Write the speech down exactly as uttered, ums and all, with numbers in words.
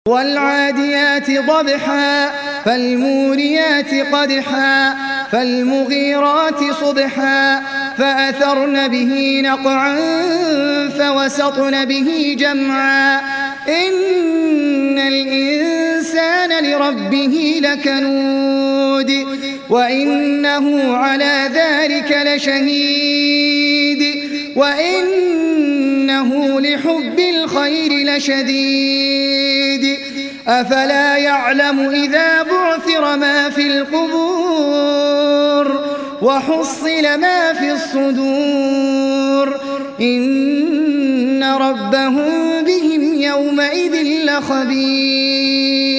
والعاديات ضبحا فالموريات قدحا فالمغيرات صبحا فأثرن به نقعا فوسطن به جمعا إن الإنسان لربه لكنود وإنه على ذلك لشهيد وإنه لحب الخير لشديد أفلا يعلم إذا بعثر ما في القبور وحصل ما في الصدور إن ربهم بهم يومئذ لخبير.